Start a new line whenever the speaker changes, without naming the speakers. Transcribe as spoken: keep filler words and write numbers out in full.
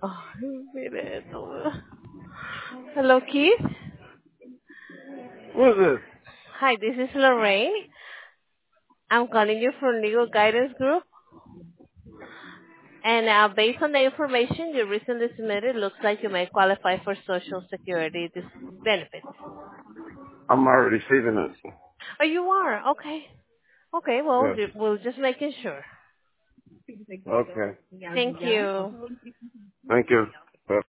Ay, mire esto. Hello, Keith.
Who is this?
Hi, this is Lorraine. I'm calling you from Legal Guidance Group. And uh, based on the information you recently submitted, looks like you may qualify for Social Security dis- benefits.
I'm already receiving it.
Oh, you are? Okay. Okay, well,
Yes.
ju- we'll just making sure.
Okay.
Thank you.
Thank you. Bye.